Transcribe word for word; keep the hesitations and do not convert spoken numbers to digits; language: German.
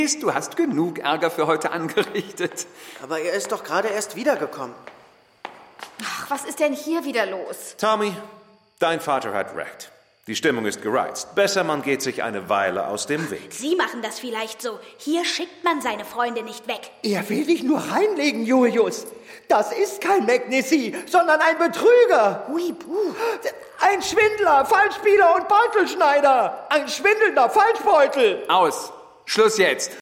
Du hast genug Ärger für heute angerichtet. Aber er ist doch gerade erst wiedergekommen. Ach, was ist denn hier wieder los? Tommy, dein Vater hat recht. Die Stimmung ist gereizt. Besser, man geht sich eine Weile aus dem Weg. Sie machen das vielleicht so. Hier schickt man seine Freunde nicht weg. Er will dich nur reinlegen, Julius. Das ist kein McNissy, sondern ein Betrüger. Ui, puh. Ein Schwindler, Falschspieler und Beutelschneider. Ein schwindelnder Falschbeutel. Aus. Schluss jetzt.